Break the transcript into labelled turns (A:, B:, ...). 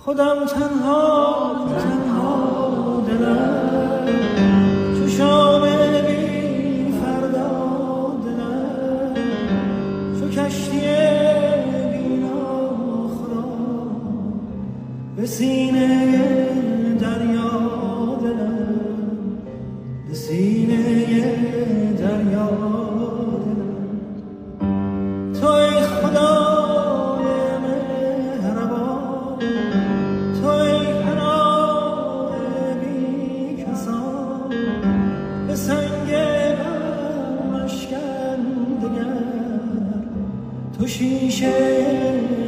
A: خودم تنها تنها دلم چو شام بی فردا دلم چو کشتی بی ناخدا به سینه دریا دلم به سینه دریا دلم تو ای خدای مهربان تو ای پناه بی کسان به سنگ غم اشکن دگر تو شیشه